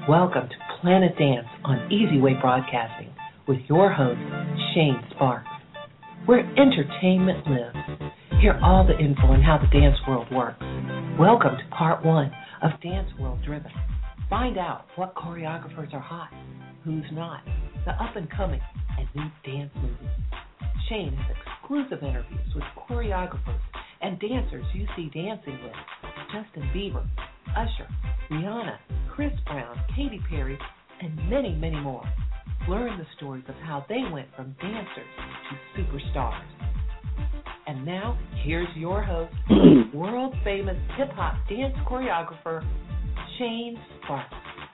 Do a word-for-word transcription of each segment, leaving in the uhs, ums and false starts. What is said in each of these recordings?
Welcome to Planet Dance on Easy Way Broadcasting with your host, Shane Sparks. Where entertainment lives. Hear all the info on how the dance world works. Welcome to part one of Dance World Driven. Find out what choreographers are hot, who's not, the up-and-coming, and new dance movies. Shane has exclusive interviews with choreographers and dancers you see dancing with Justin Bieber, Usher, Rihanna, Chris Brown, Katy Perry, and many, many more. Learn the stories of how they went from dancers to superstars. And now, here's your host, world-famous hip-hop dance choreographer, Shane Sparks.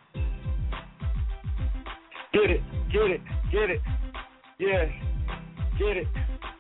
Get it, get it, get it. Yeah, get it.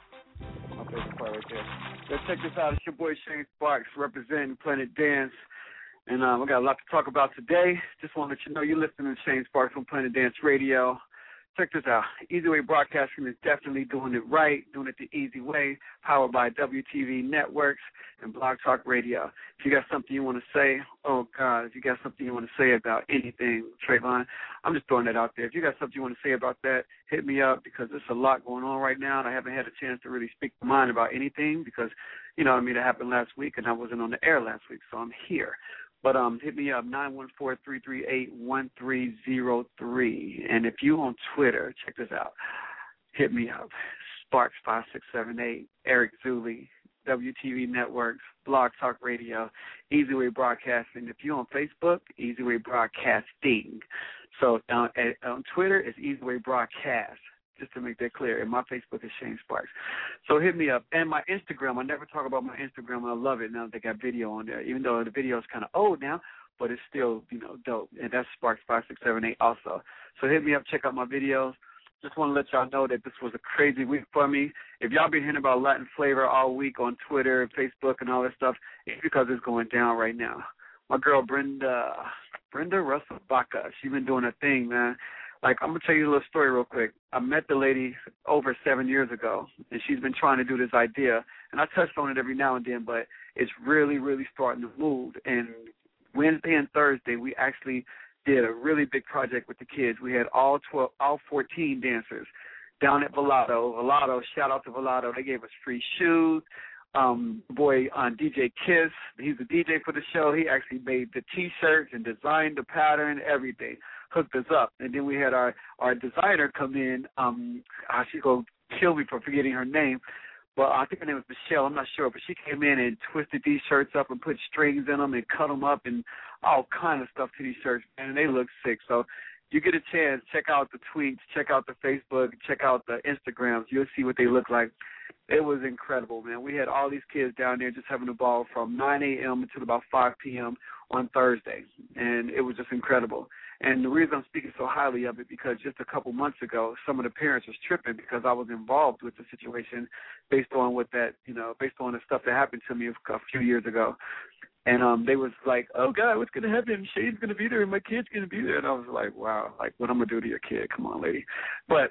My favorite part right there. Let's check this out. It's your boy Shane Sparks representing Planet Dance. And um, I got a lot to talk about today. Just want to let you know you're listening to Shane Sparks on Planet Dance Radio. Check this out. Easy Way Broadcasting is definitely doing it right, doing it the easy way, powered by W T V Networks and Blog Talk Radio. If you got something you want to say, oh, God, if you got something you want to say about anything, Trayvon, I'm just throwing that out there. If you got something you want to say about that, hit me up because there's a lot going on right now, and I haven't had a chance to really speak my mind about anything because, you know what I mean, it happened last week, and I wasn't on the air last week, so I'm here. But um, hit me up, nine one four, three three eight, one three zero three. And if you on Twitter, check this out. Hit me up, Sparks five six seven eight, Eric Zuli, W T V Networks, Blog Talk Radio, Easy Way Broadcasting. If you're on Facebook, Easy Way Broadcasting. So uh, at, on Twitter, it's Easy Way Broadcast. Just to make that clear. And my Facebook is Shane Sparks. So hit me up. And my Instagram, I never talk about my Instagram, and I love it now that they got video on there, even though the video is kind of old now, but it's still, you know, dope. And that's Sparks five six seven eight also. So hit me up, check out my videos. Just want to let y'all know that this was a crazy week for me. If y'all been hearing about Latin flavor all week on Twitter and Facebook and all that stuff, it's because it's going down right now. My girl Brenda, Brenda Russell Baca, she been doing her thing, man. Like, I'm going to tell you a little story real quick. I met the lady over seven years ago, and she's been trying to do this idea. And I touched on it every now and then, but it's really, really starting to move. And Wednesday and Thursday, we actually did a really big project with the kids. We had all twelve, all fourteen dancers down at Volato. Volato, shout out to Volato. They gave us free shoes. Um, boy on D J Kiss, he's the D J for the show. He actually made the T-shirts and designed the pattern, everything. Hooked us up. And then we had our, our designer come in. Um, uh, she's going to kill me for forgetting her name. But I think her name was Michelle. I'm not sure. But she came in and twisted these shirts up and put strings in them and cut them up and all kind of stuff to these shirts. And they look sick. So you get a chance, check out the tweets, check out the Facebook, check out the Instagrams. You'll see what they look like. It was incredible, man. We had all these kids down there just having a ball from nine a.m. until about five p.m. on Thursday, and it was just incredible. And the reason I'm speaking so highly of it because just a couple months ago, some of the parents was tripping because I was involved with the situation based on what that, you know, based on the stuff that happened to me a few years ago. And um, they was like, oh, God, what's going to happen? Shane's going to be there and my kid's going to be there. And I was like, wow, like, what I'm going to do to your kid? Come on, lady. But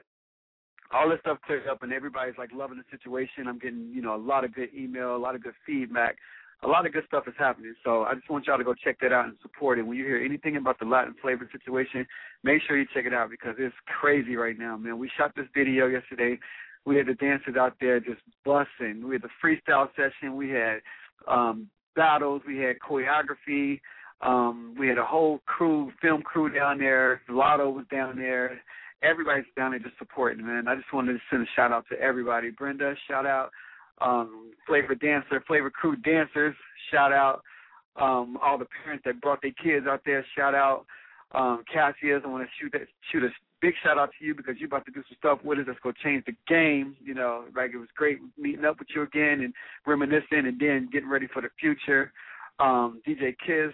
all this stuff cleared up, and everybody's, like, loving the situation. I'm getting, you know, a lot of good email, a lot of good feedback. A lot of good stuff is happening. So I just want y'all to go check that out and support it. When you hear anything about the Latin flavor situation, make sure you check it out because it's crazy right now, man. We shot this video yesterday. We had the dancers out there just busting. We had the freestyle session. We had um, battles. We had choreography. Um, we had a whole crew, film crew down there. Lotto was down there. Everybody's down there just supporting, man. I just wanted to send a shout-out to everybody. Brenda, shout-out. Um, Flavor Dancer, Flavor Crew Dancers, shout-out. Um, all the parents that brought their kids out there, shout-out. Um, Cassius, I want to shoot that, shoot a big shout-out to you because you're about to do some stuff with us that's going to change the game. You know, like it was great meeting up with you again and reminiscing and then getting ready for the future. Um, D J Kiss,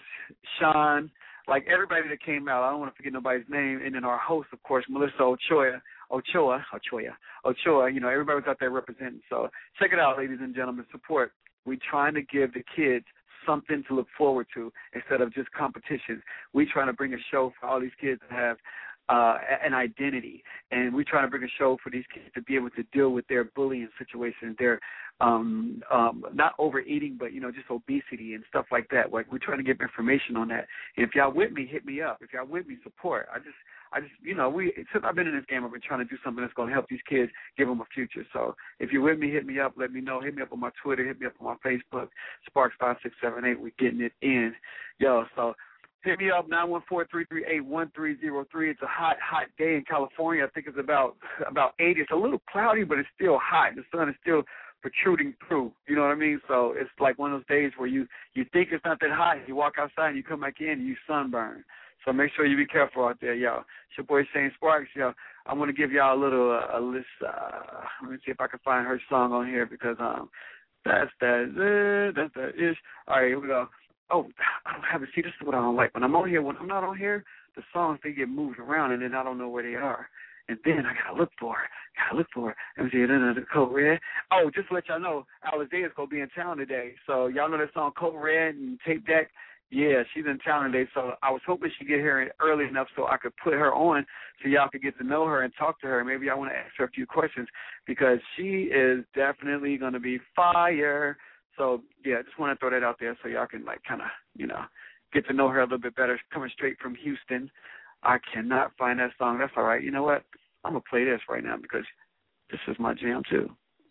Sean, like everybody that came out. I don't want to forget nobody's name. And then our host, of course, Melissa Ochoa, Ochoa, Ochoa, Ochoa. You know, everybody was out there representing. So check it out, ladies and gentlemen. Support. We're trying to give the kids something to look forward to instead of just competitions. We're trying to bring a show for all these kids to have uh, an identity. And we're trying to bring a show for these kids to be able to deal with their bullying situations, their um, um, not overeating, but, you know, just obesity and stuff like that. Like, we're trying to give information on that. And if y'all with me, hit me up. If y'all with me, support. I just, I just, you know, we since I've been in this game, I've been trying to do something that's going to help these kids, give them a future. So if you're with me, hit me up. Let me know. Hit me up on my Twitter. Hit me up on my Facebook. Sparks five six seven eight. We're getting it in, yo. So hit me up, nine one four, three three eight, one three zero three. It's a hot, hot day in California. I think it's about about eighty. It's a little cloudy, but it's still hot. The sun is still protruding through. You know what I mean? So it's like one of those days where you, you think it's not that hot. You walk outside and you come back in and you sunburn. So make sure you be careful out there, y'all. It's your boy Shane Sparks, y'all. I want to give y'all a little uh, a list. Uh, let me see if I can find her song on here because um that's that uh, that's that ish. All right, here we go. Oh, I don't have it. See, this is what I don't like. When I'm on here, when I'm not on here, the songs, they get moved around, and then I don't know where they are. And then I got to look for it. Got to look for it. Let me see. The Code Red. Oh, just to let y'all know, Alizé is going to be in town today. So y'all know that song Code Red and Tape Deck? Yeah, she's in town today. So I was hoping she'd get here early enough so I could put her on so y'all could get to know her and talk to her. Maybe I want to ask her a few questions because she is definitely going to be fire. So, yeah, I just want to throw that out there so y'all can, like, kind of, you know, get to know her a little bit better. She's coming straight from Houston. I cannot find that song. That's all right. You know what? I'm going to play this right now because this is my jam, too.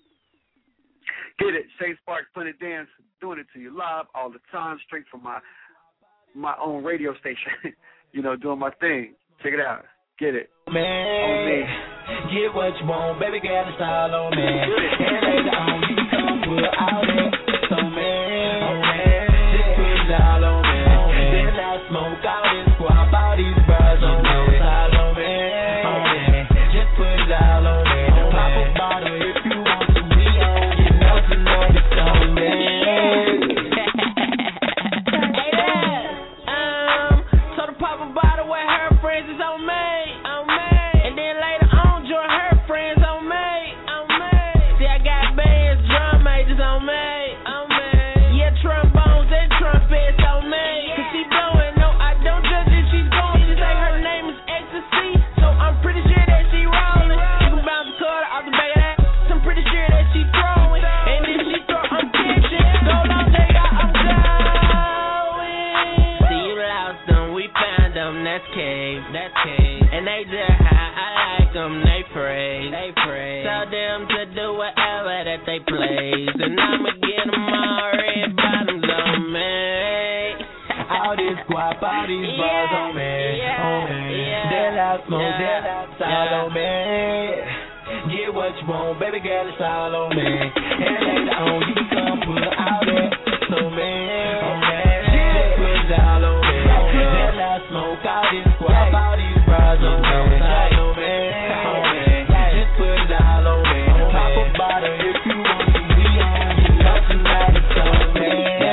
Get it. Shane Sparks, Planet Dance, doing it to you live all the time, straight from my my own radio station, you know, doing my thing. Check it out. Get it. Man, on me. Get what you want, baby girl, it's all on me. And later on, you can come put out it. So, man, oh, man, just put it all on me. Then I smoke all this guap, all these bras on me. It's all on me. Oh, man, just put it all on me. Pop a bottle if you want to be on. You know tonight it's on me. Baby girl, it's all on me. And later on, you can come pull out it. So, man, oh, man, just put it all on me. Then I smoke all this guap, all these bras on me. It's all on me. Oh, man, just put it all on me. Pop a bottle if you want to be on. You know tonight it's on me.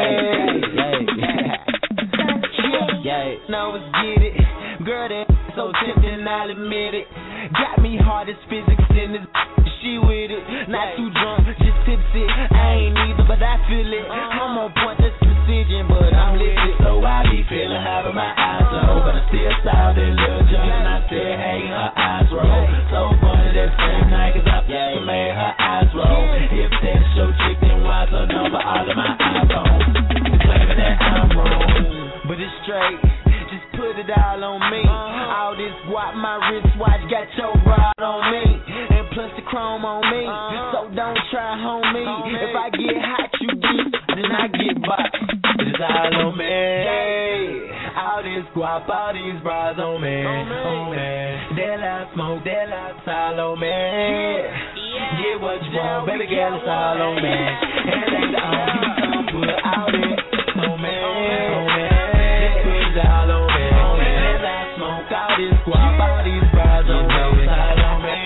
Yeah, now let's get it. Girl, that so tempting, I'll admit it. Got me hard as physics in this. She with it, not too drunk, just tipsy. I ain't either, but I feel it. I'm on point, that's precision, but I'm lifted. So I be feeling high with my eyes low, but I still saw that little junk and I still hanging her eyes roll. So funny that same night, cause I yeah, made her eyes roll. If that's your chick, then why's her number all of my iPhones? Claiming that I'm wrong, but it's straight. Just put it all on me. All this guap, my wristwatch got your rod on me. Plus the chrome on me, so don't try, homie. If I get hot, you deep, then I get boxed. It's all on me. All this guap, all these bras on me. Oh man, that I smoke, that I all on me. Get what you want, baby girl, it's all on me. And later on, you come put out it. Oh man, oh man, just put it all on me. That I smoke, all this guap, all these bras on me. It's all on me.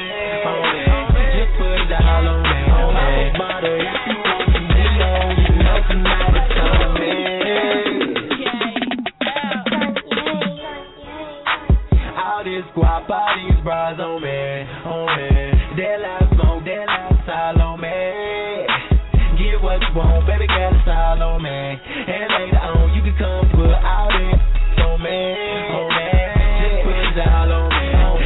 Guap, all these bras on me, on me. That I smoke, that I all on me. Get what you want, baby girl, it's all on me. And later on, you can come put out it on me, on me. Just put it all on me, on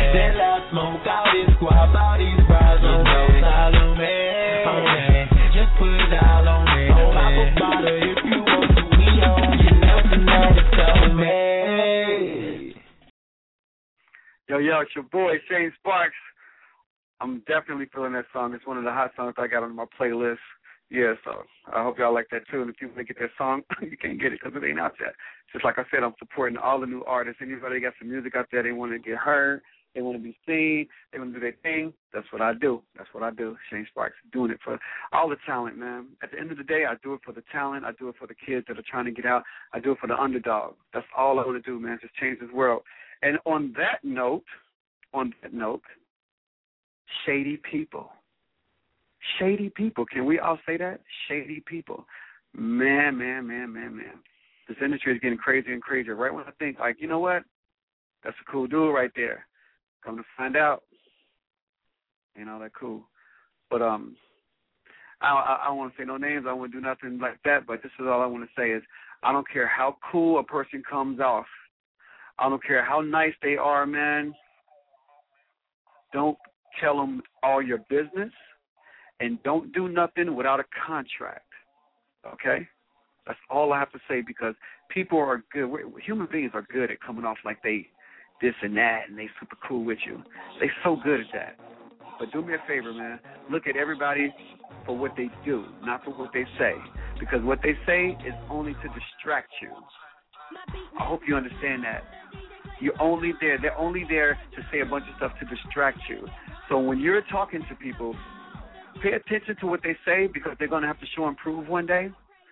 Yo, yo, it's your boy, Shane Sparks. I'm definitely feeling that song. It's one of the hot songs I got on my playlist. Yeah, so I hope y'all like that too. And if you want to get that song, you can't get it because it ain't out yet. Just like I said, I'm supporting all the new artists. Anybody got some music out there, they want to get heard, they want to be seen, they want to do their thing. That's what I do. That's what I do. Shane Sparks, doing it for all the talent, man. At the end of the day, I do it for the talent. I do it for the kids that are trying to get out. I do it for the underdog. That's all I want to do, man, just change this world. And on that note, on that note, shady people. Shady people. Can we all say that? Shady people. Man, man, man, man, man. This industry is getting crazier and crazier. Right when I think, like, you know what? That's a cool dude right there. Come to find out, ain't all that cool. But um, I, I, I don't want to say no names. I don't want to do nothing like that. But this is all I want to say is I don't care how cool a person comes off. I don't care how nice they are, man. Don't tell them all your business. And don't do nothing without a contract, okay? That's all I have to say because people are good. We're, human beings are good at coming off like they this and that and they super cool with you. They so good at that. But do me a favor, man. Look at everybody for what they do, not for what they say. Because what they say is only to distract you. I hope you understand that. You're only there. They're only there to say a bunch of stuff to distract you. So when you're talking to people, pay attention to what they say because they're going to have to show and prove one day.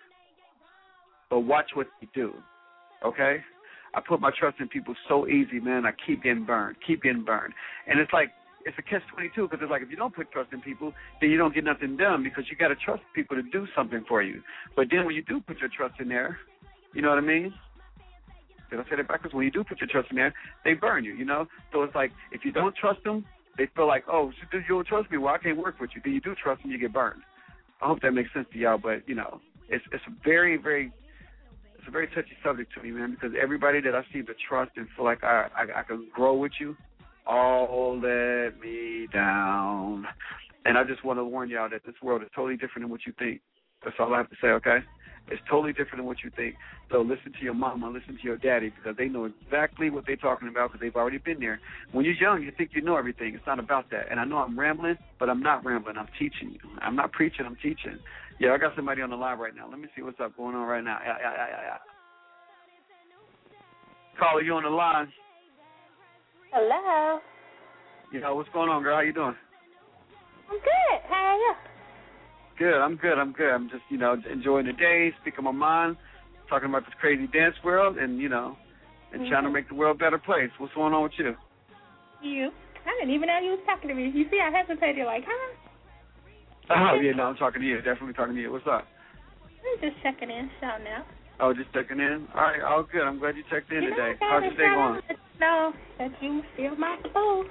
But watch what they do, okay? I put my trust in people so easy, man. I keep getting burned, keep getting burned. And it's like, it's a catch twenty-two because it's like if you don't put trust in people, then you don't get nothing done because you got to trust people to do something for you. But then when you do put your trust in there, you know what I mean? Did I say that backwards? When you do put your trust in there, they burn you, you know? So it's like if you don't trust them, they feel like, oh, you don't trust me, well, I can't work with you. Then you do trust them, you get burned. I hope that makes sense to y'all, but, you know, it's it's a very, very, it's a very touchy subject to me, man, because everybody that I seem to trust and feel like I, I, I can grow with you, all let me down. And I just want to warn y'all that this world is totally different than what you think. That's all I have to say, okay? It's totally different than what you think. So listen to your mama, listen to your daddy, because they know exactly what they're talking about because they've already been there. When you're young, you think you know everything. It's not about that. And I know I'm rambling, but I'm not rambling. I'm teaching you. I'm not preaching. I'm teaching. Yeah, I got somebody on the line right now. Let me see what's up going on right now. Yeah, yeah, yeah, yeah, yeah. Caller, you on the line? Hello. You know, what's going on, girl? How you doing? I'm good. How are you? Good. I'm good. I'm good. I'm just, you know, enjoying the day, speaking my mind, talking about this crazy dance world, and, you know, and mm-hmm. trying to make the world a better place. What's going on with you? You. I didn't even know you was talking to me. You see, I hesitated like, huh? Oh, yeah, no, I'm talking to you. Definitely talking to you. What's up? I'm just checking in, shouting out. Oh, just checking in? All right, all good. I'm glad you checked in you today. Know, How's your day going? No, that you feel my food.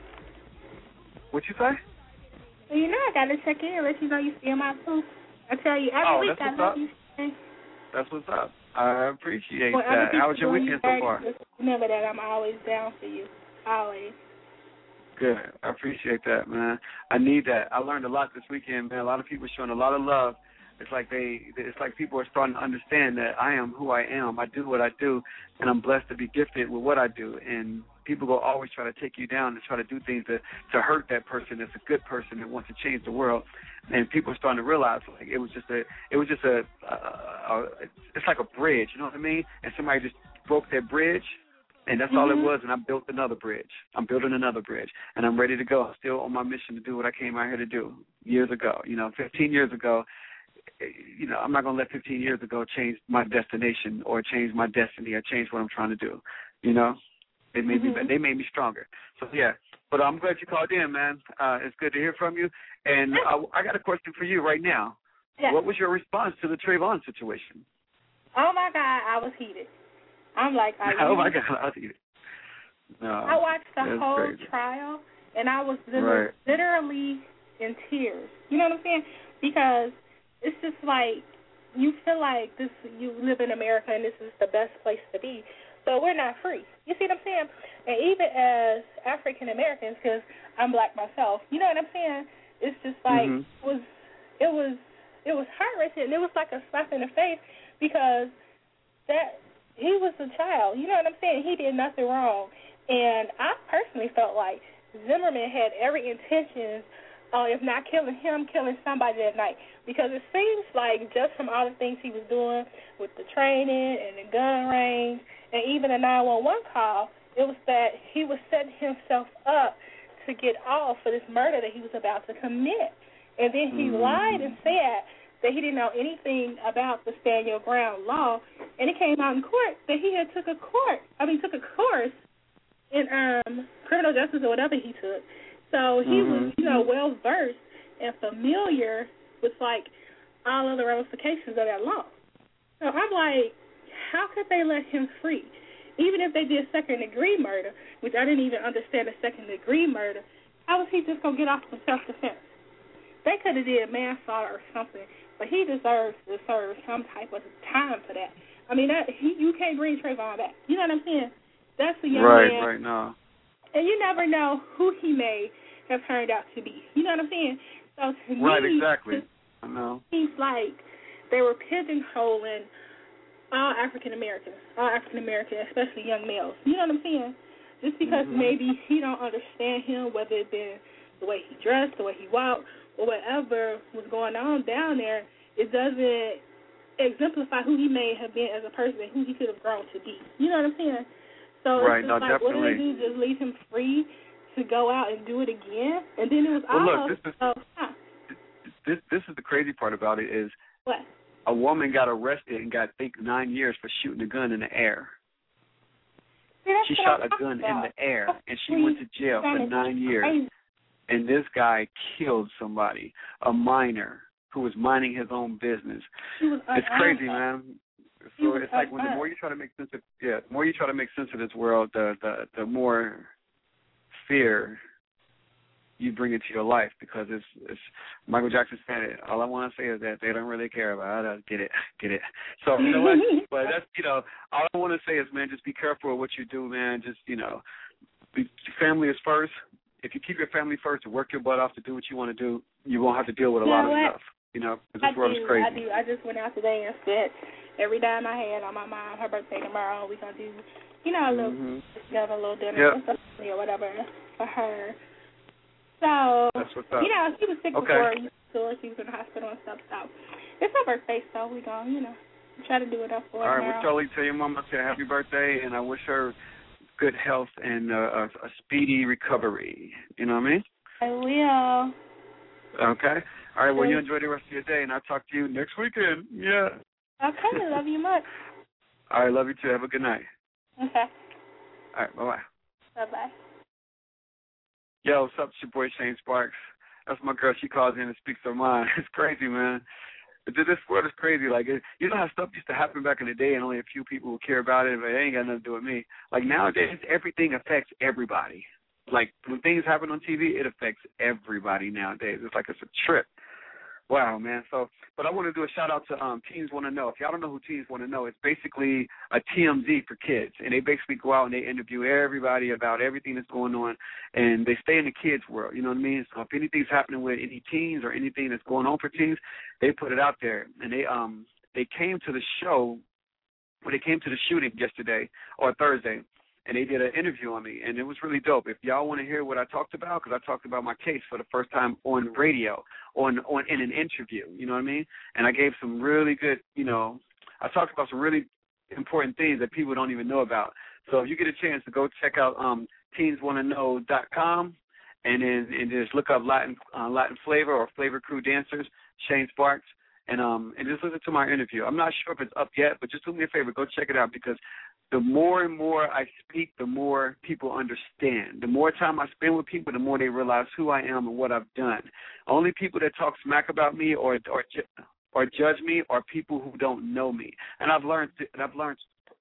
What you say? Well, you know I got to check in, let you know you feel my food. I tell you every oh, week I love up. you. That's what's up. I appreciate well, that. How was your weekend so far? Remember that I'm always down for you. Always. Good. I appreciate that, man. I need that. I learned a lot this weekend, man. A lot of people showing a lot of love. It's like they, it's like people are starting to understand that I am who I am. I do what I do, and I'm blessed to be gifted with what I do. And people go always try to take you down and try to do things to, to hurt that person that's a good person that wants to change the world. And people are starting to realize like it was just a, it was just a, a, a it's like a bridge, you know what I mean? And somebody just broke that bridge. And that's mm-hmm. all it was, and I built another bridge. I'm building another bridge, and I'm ready to go. I'm still on my mission to do what I came out here to do years ago. You know, fifteen years ago, you know, I'm not going to let fifteen years ago change my destination or change my destiny or change what I'm trying to do. You know, they made mm-hmm. me they made me stronger. So, yeah, but I'm glad you called in, man. Uh, it's good to hear from you. And uh, I got a question for you right now. Yeah. What was your response to the Trayvon situation? Oh, my God, I was heated. I'm like, are oh you? my God, I'll eat it. No, I watched the whole crazy. trial, and I was literally, right. literally in tears. You know what I'm saying? Because it's just like you feel like this. You live in America, and this is the best place to be. So we're not free. You see what I'm saying? And even as African Americans, because I'm black myself, you know what I'm saying? It's just like mm-hmm. it was, it was, it was heart wrenching. It was like a slap in the face because that. He was a child, you know what I'm saying? He did nothing wrong. And I personally felt like Zimmerman had every intention of, if not killing him, killing somebody that night. Because it seems like just from all the things he was doing with the training and the gun range and even the nine one one call, it was that he was setting himself up to get off for this murder that he was about to commit. And then he mm-hmm. lied and said that he didn't know anything about the stand your ground law. And it came out in court that he had took a court, I mean, took a course in um, criminal justice or whatever he took. So he mm-hmm. was, you know, well-versed and familiar with, like, all of the ramifications of that law. So I'm like, how could they let him free? Even if they did second-degree murder, which I didn't even understand a second-degree murder, how was he just going to get off for self-defense? They could have did manslaughter or something, but he deserves to serve some type of time for that. I mean, that, he, you can't bring Trayvon back. You know what I'm saying? That's a young right, man. Right, right now. And you never know who he may have turned out to be. You know what I'm saying? So to me, right, exactly. I know. Seems like they were pigeonholing all African Americans, all African Americans, especially young males. You know what I'm saying? Just because mm-hmm. maybe he don't understand him, whether it been the way he dressed, the way he walked, or whatever was going on down there, it doesn't exemplify who he may have been as a person and who he could have grown to be. You know what I'm saying? So right, it's no, just like, definitely. What do they do? Just leave him free to go out and do it again? And then it was well, almost... Look, this, is, uh, huh. this, this is the crazy part about it is what? A woman got arrested and got, I think, nine years for shooting a gun in the air. See, she shot a gun about. in the air, and she Please. went to jail for nine years. Crazy. And this guy killed somebody, a miner who was minding his own business. It's crazy, man. So it's like when the more you try to make sense of yeah, the more you try to make sense of this world, the the, the more fear you bring into your life, because it's it's Michael Jackson said it. All I want to say is that they don't really care about it. Get it, get it. So you know what? But that's you know, all I want to say is, man, just be careful of what you do, man. Just you know, be, family is first. If you keep your family first and work your butt off to do what you want to do, you won't have to deal with a you lot know of what? stuff. You know, because this I world do, is crazy. I do. I just went out today and spent every dime I had on my mom. Her birthday tomorrow. We're going to do, you know, a little, mm-hmm. together, a little dinner yep. or whatever for her. So, That's what's up. you know, she was sick okay. before you saw her. She was in the hospital and stuff. So, it's her birthday, so we're going to, you know, try to do it up for her. All right, now. well, Charlie, tell your mom I say happy birthday, and I wish her good health and uh, a, a speedy recovery. You know what I mean? I will. Okay. All right, well, you enjoy the rest of your day, and I'll talk to you next weekend. Yeah. Okay, love you much. All right, love you too. Have a good night. Okay. All right, bye-bye. Bye-bye. Yo, what's up? It's your boy Shane Sparks. That's my girl. She calls in and speaks her mind. It's crazy, man. This world is crazy. Like, you know how stuff used to happen back in the day and only a few people would care about it, but it ain't got nothing to do with me. Like, nowadays, everything affects everybody. Like, when things happen on T V, it affects everybody nowadays. It's like it's a trip. Wow, man. So, but I want to do a shout-out to um, Teens Want to Know. If y'all don't know who Teens Want to Know, it's basically a T M Z for kids. And they basically go out and they interview everybody about everything that's going on, and they stay in the kids' world, you know what I mean? So if anything's happening with any teens or anything that's going on for teens, they put it out there. And they um they came to the show, or they came to the shooting yesterday or Thursday, and they did an interview on me, and it was really dope. If y'all want to hear what I talked about, because I talked about my case for the first time on radio, on on in an interview, you know what I mean? And I gave some really good, you know, I talked about some really important things that people don't even know about. So if you get a chance to go check out um, teens want to know dot com, and then and just look up Latin uh, Latin Flavor or Flavor Crew Dancers, Shane Sparks, and um and just listen to my interview. I'm not sure if it's up yet, but just do me a favor, go check it out, because the more and more I speak, the more people understand. The more time I spend with people, the more they realize who I am and what I've done. Only people that talk smack about me or or or judge me are people who don't know me. And I've learned to, and I've learned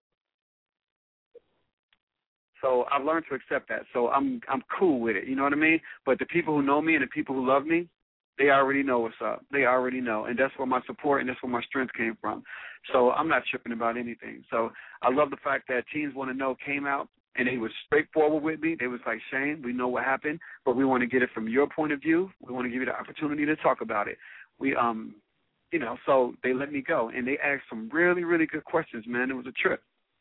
so I've learned to accept that. So I'm I'm cool with it. You know what I mean? But the people who know me and the people who love me, they already know what's up. They already know. And that's where my support and that's where my strength came from. So I'm not tripping about anything. So I love the fact that Teens Want to Know came out, and they were straightforward with me. They was like, Shane, we know what happened, but we want to get it from your point of view. We want to give you the opportunity to talk about it. We, um, you know, so they let me go, and they asked some really, really good questions, man. It was a trip.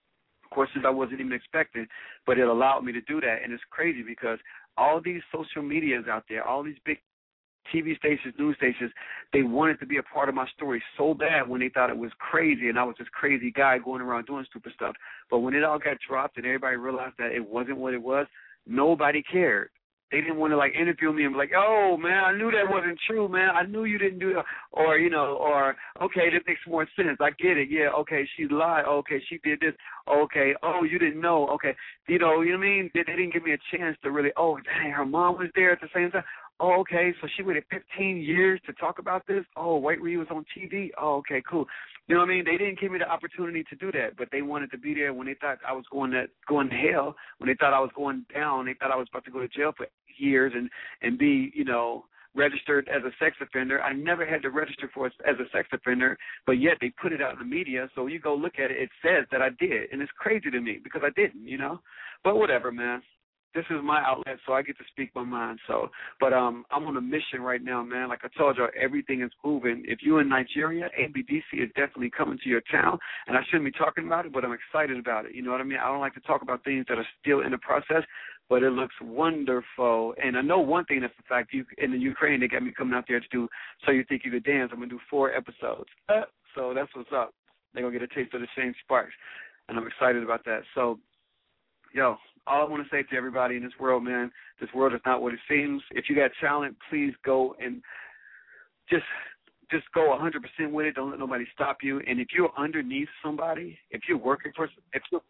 questions I wasn't even expecting, but it allowed me to do that. And it's crazy because all these social medias out there, all these big T V stations, news stations, they wanted to be a part of my story so bad when they thought it was crazy and I was this crazy guy going around doing stupid stuff. But when it all got dropped and everybody realized that it wasn't what it was, nobody cared. They didn't want to, like, interview me and be like, oh, man, I knew that wasn't true, man. I knew you didn't do that. Or, you know, or, okay, that makes more sense. I get it. Yeah, okay, she lied. Okay, she did this. Okay, oh, you didn't know. Okay, you know, you know what I mean? They, they didn't give me a chance to really, oh, dang, her mom was there at the same time. Oh, okay, so she waited fifteen years to talk about this? Oh, White Reed was on T V? Oh, okay, cool. You know what I mean? They didn't give me the opportunity to do that, but they wanted to be there when they thought I was going to going to hell, when they thought I was going down, they thought I was about to go to jail for years and, and be, you know, registered as a sex offender. I never had to register for as a sex offender, but yet they put it out in the media, so you go look at it, it says that I did, and it's crazy to me because I didn't, you know? But whatever, man. This is my outlet, so I get to speak my mind. So, but um, I'm on a mission right now, man. Like I told you, everything is moving. If you're in Nigeria, A B D C is definitely coming to your town, and I shouldn't be talking about it, but I'm excited about it. You know what I mean? I don't like to talk about things that are still in the process, but it looks wonderful. And I know one thing that's the fact, you, in the Ukraine, they got me coming out there to do So You Think You Could Dance. I'm going to do four episodes. Uh, so that's what's up. They're going to get a taste of the Shane Sparks, and I'm excited about that. So, yo, all I want to say to everybody in this world, man, this world is not what it seems. If you got talent, please go and just just go one hundred percent with it. Don't let nobody stop you. And if you're underneath somebody, if you're working for if you're,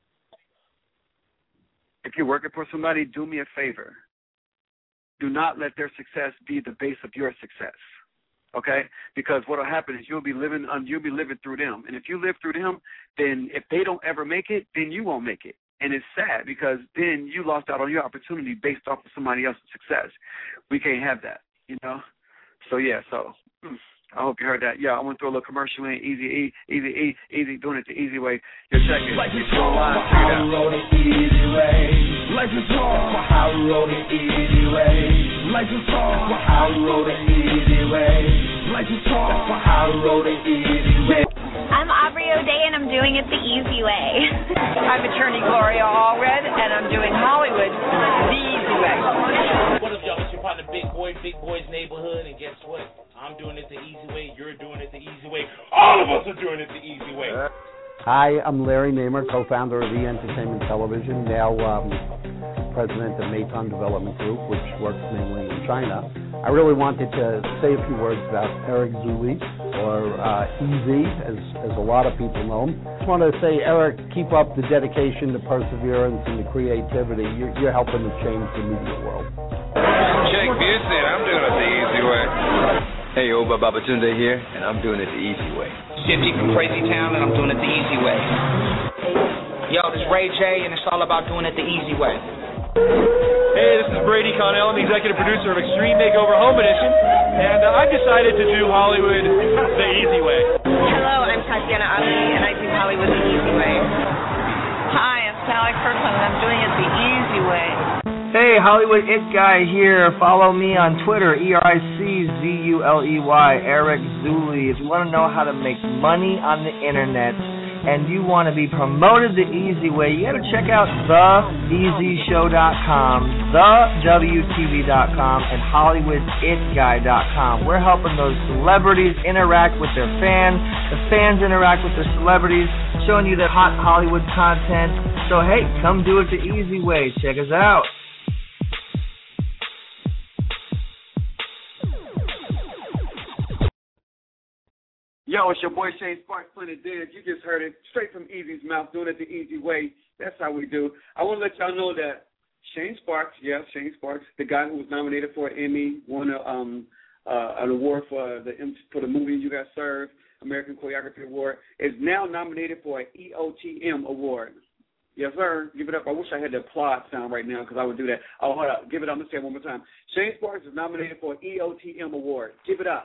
if you're working for somebody, do me a favor. Do not let their success be the base of your success. Okay? Because what will happen is you'll be living um, you'll be living through them. And if you live through them, then if they don't ever make it, then you won't make it. And it's sad because then you lost out on your opportunity based off of somebody else's success. We can't have that, you know? So, yeah, so I hope you heard that. Yeah, I want to throw a little commercial in. Easy E, Easy E, Easy, doing it the easy way. You're checking. Like it's all for how we roll the easy way. Like it's all for how we roll the easy way. Like it's all for how we roll the easy way. Like it's all for how we roll the easy way. I'm Aubrey O'Day, and I'm doing it the easy way. I'm attorney Gloria Allred, and I'm doing Hollywood the easy way. What up, y'all? It's your partner, Big Boy, Big Boy's Neighborhood, and guess what? I'm doing it the easy way. You're doing it the easy way. All of us are doing it the easy way. Hi, I'm Larry Namer, co-founder of E! Entertainment Television, now um, president of Meitan Development Group, which works mainly in China. I really wanted to say a few words about Eric Zuli, or uh, E Z, as, as a lot of people know him. I just want to say, Eric, keep up the dedication, the perseverance, and the creativity. You're, you're helping to change the media world. Jake Busey, I'm doing it the easy way. Hey, Oba Babatunde here, and I'm doing it the easy way. Shifty from Crazy Town, and I'm doing it the easy way. Yo, this is Ray J, and it's all about doing it the easy way. Hey, this is Brady Connell. I'm the executive producer of Extreme Makeover Home Edition, and uh, I've decided to do Hollywood the easy way. Hello, I'm Tatiana Ali, and I do Hollywood the easy way. Hi, I'm Sally Kirkland, and I'm doing it the easy way. Hey, Hollywood It Guy here. Follow me on Twitter, E R I C Z U L E Y, Eric Zuli. If you want to know how to make money on the internet and you want to be promoted the easy way, you got to check out the easy show dot com, the W T V dot com, and Hollywood It Guy dot com. We're helping those celebrities interact with their fans. The fans interact with the celebrities, showing you the hot Hollywood content. So, hey, come do it the easy way. Check us out. Yo, it's your boy Shane Sparks, Planet Dance. You just heard it straight from Easy's mouth, doing it the easy way. That's how we do. I want to let y'all know that Shane Sparks, yeah, Shane Sparks, the guy who was nominated for an Emmy, won a, um, uh, an award for the for the movie You Got Served, American Choreography Award, is now nominated for an E O T M award. Yes, sir. Give it up. I wish I had the applaud sound right now because I would do that. Oh, hold up. Give it up. I'm going to say it one more time. Shane Sparks is nominated for an E O T M award. Give it up.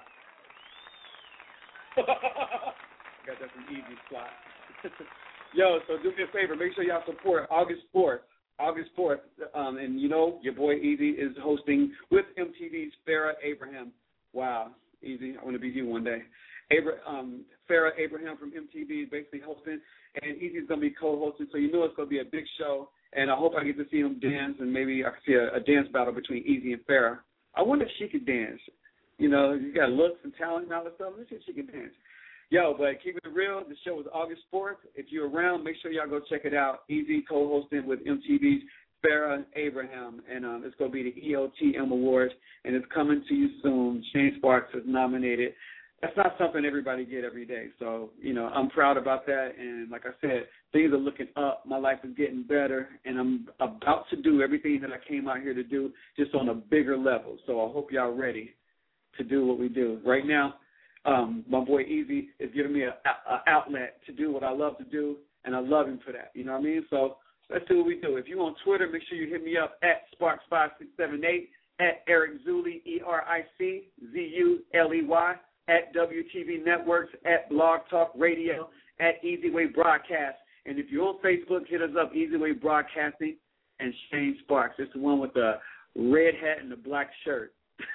Got that from Easy Spot. Yo, so do me a favor. Make sure y'all support August fourth. August fourth. Um, and, you know, your boy Easy is hosting with M T V's Farrah Abraham. Wow, Easy. I want to be you one day. Abra- um, Farrah Abraham from M T V is basically hosting, and Easy's going to be co-hosting, so you know it's going to be a big show, and I hope I get to see them dance, and maybe I can see a, a dance battle between Easy and Farrah. I wonder if she could dance. You know, you got looks and talent and all that stuff. Let's see if she can dance. Yo, but keep it real. The show is August fourth. If you're around, make sure y'all go check it out. Easy co-hosting with M T V's Farrah Abraham, and um, it's going to be the E O T M Awards, and it's coming to you soon. Shane Sparks is nominated. That's not something everybody get every day. So, you know, I'm proud about that, and like I said, things are looking up. My life is getting better, and I'm about to do everything that I came out here to do just on a bigger level. So I hope y'all ready to do what we do. Right now, um, my boy Easy is giving me an outlet to do what I love to do, and I love him for that. You know what I mean? So let's do what we do. If you're on Twitter, make sure you hit me up at Sparks five six seven eight, at Eric Zuley, E R I C Z U L E Y, at W T V Networks, at Blog Talk Radio, at Easy Way Broadcast. And if you're on Facebook, hit us up, Easy Way Broadcasting, and Shane Sparks. It's the one with the red hat and the black shirt.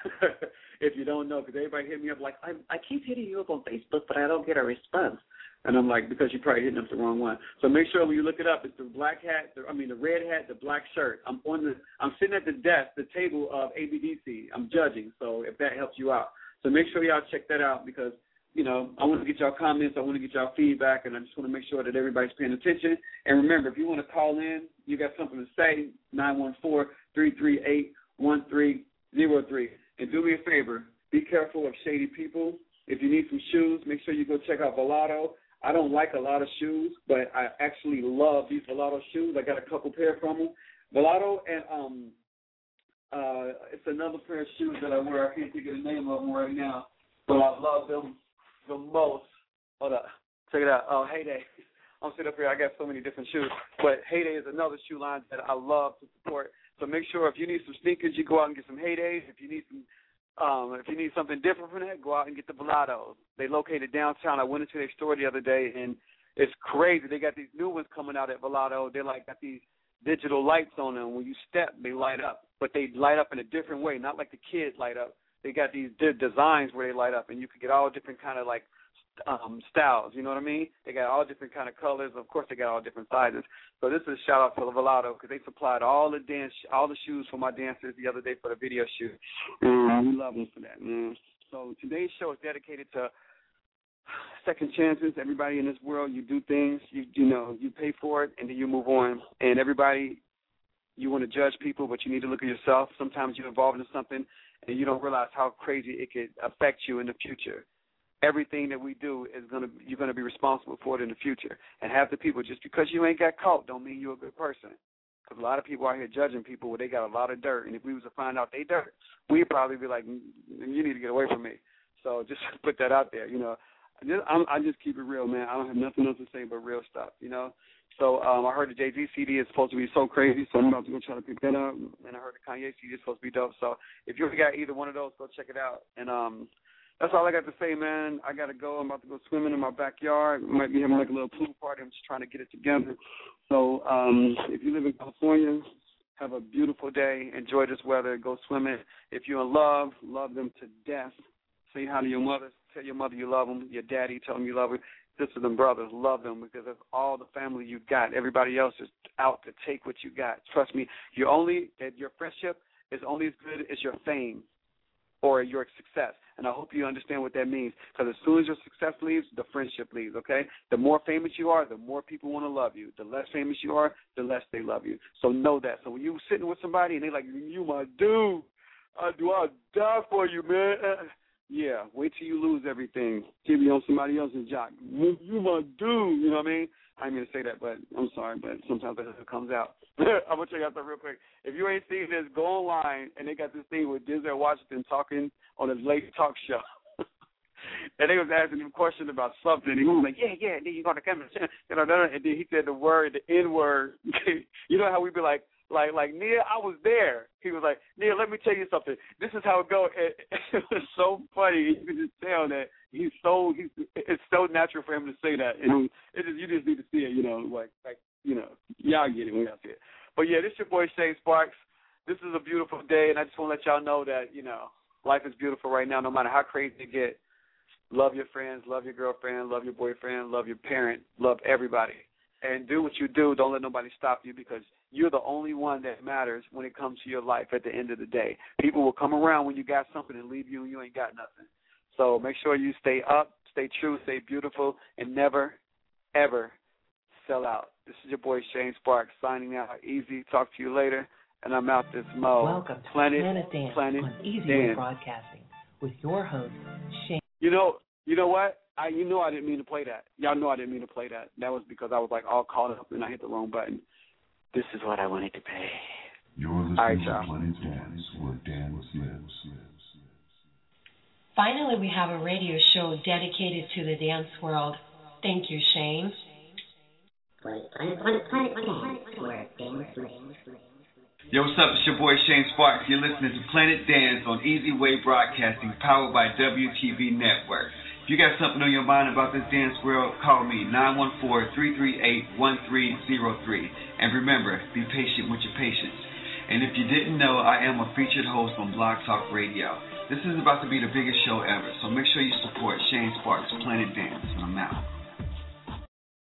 If you don't know, because everybody hit me up like, I, I keep hitting you up on Facebook, but I don't get a response. And I'm like, because you're probably hitting up the wrong one. So make sure when you look it up, it's the black hat, the, I mean the red hat, the black shirt. I'm on the, I'm sitting at the desk, the table of A B D C. I'm judging, so if that helps you out. So make sure y'all check that out because, you know, I want to get y'all comments, I want to get y'all feedback, and I just want to make sure that everybody's paying attention. And remember, if you want to call in, you got something to say, nine one four, three three eight, one three zero three. And do me a favor, be careful of shady people. If you need some shoes, make sure you go check out Velato. I don't like a lot of shoes, but I actually love these Velato shoes. I got a couple pair from them. Velato and um, uh, it's another pair of shoes that I wear. I can't think of the name of them right now, but I love them the most. Hold up. Check it out. Oh, Heyday. I'm sitting up here. I got so many different shoes. But Heyday is another shoe line that I love to support. So make sure if you need some sneakers, you go out and get some Heydays. If you need some Um, if you need something different from that, go out and get the Velatos. They located downtown. I went into their store the other day, and it's crazy. They got these new ones coming out at Velato. They're like got these digital lights on them. When you step, they light up, but they light up in a different way, not like the kids light up. They got these d- designs where they light up, and you can get all different kind of like um, styles. You know what I mean? They got all different kind of colors. Of course, they got all different sizes. So this is a shout out to the Velato because they supplied all the dance, all the shoes for my dancers the other day for the video shoot. And we love them for that, man. So today's show is dedicated to second chances. Everybody in this world, you do things, you you know, you pay for it, and then you move on. And everybody, you want to judge people, but you need to look at yourself. Sometimes you're involved in something, and you don't realize how crazy it could affect you in the future. Everything that we do is gonna you're gonna be responsible for it in the future. And half the people, just because you ain't got caught, don't mean you're a good person. Because a lot of people out here judging people where they got a lot of dirt, and if we was to find out they dirt, we'd probably be like, you need to get away from me. So just put that out there, you know. Just, I'm, I just keep it real, man. I don't have nothing else to say but real stuff, you know. So um, I heard the Jay-Z C D is supposed to be so crazy, so I'm about to go try to pick that up. And I heard the Kanye C D is supposed to be dope. So if you got either one of those, go check it out. And um. That's all I got to say, man. I got to go. I'm about to go swimming in my backyard. Might be having like a little pool party. I'm just trying to get it together. So um, if you live in California, have a beautiful day. Enjoy this weather. Go swimming. If you're in love, love them to death. Say hi to your mother. Tell your mother you love them. Your daddy, tell them you love them. Sisters and brothers, love them because that's all the family you got. Everybody else is out to take what you got. Trust me, you're only, your friendship is only as good as your fame or your success. And I hope you understand what that means. Because as soon as your success leaves, the friendship leaves, okay? The more famous you are, the more people want to love you. The less famous you are, the less they love you. So know that. So when you're sitting with somebody and they're like, you my dude, I do I die for you, man. Yeah, wait till you lose everything. Give you on somebody else's job. You, you my dude, you know what I mean? I didn't mean to say that, but I'm sorry, but sometimes it comes out. I'm going to check out that real quick. If you ain't seen this, go online, and they got this thing with Denzel Washington talking on his late talk show. And they was asking him a question about something. He was like, yeah, yeah, and then you're going to come and, you know, and then he said the word, the N-word. You know how we be like, like, like, Neil, I was there. He was like, Neil, let me tell you something. This is how it goes. It, it was so funny. You can just tell that he's so, he's, it's so natural for him to say that. And it just, you just need to see it, you know, like, like, you know, y'all get it when y'all see it. But, yeah, this is your boy, Shane Sparks. This is a beautiful day, and I just want to let y'all know that, you know, life is beautiful right now, no matter how crazy it gets. love your friends, love your girlfriend, love your boyfriend, love your parent, love everybody. And do what you do. Don't let nobody stop you because you're the only one that matters when it comes to your life at the end of the day. People will come around when you got something and leave you and you ain't got nothing. So make sure you stay up, stay true, stay beautiful, and never, ever sell out. This is your boy Shane Sparks signing out. Easy. Talk to you later. And I'm out this mode. Welcome to Planet, Planet Dance Planet on Easy Dance. Way Broadcasting with your host, Shane. You know, you know what? I you know I didn't mean to play that. Y'all know I didn't mean to play that. That was because I was like all caught up and I hit the wrong button. This is what I wanted to play. You're listening all right, to y'all. Planet Dance with Dan Lives. Finally, we have a radio show dedicated to the dance world. Thank you, Shane. Yo, what's up? It's your boy Shane Sparks. You're listening to Planet Dance on Easy Way Broadcasting, powered by W T V Network. If you got something on your mind about this dance world, call me, nine one four, three three eight, one three zero three. And remember, be patient with your patients. And if you didn't know, I am a featured host on Blog Talk Radio. This is about to be the biggest show ever, so make sure you support Shane Sparks' Planet Dance. I'm out.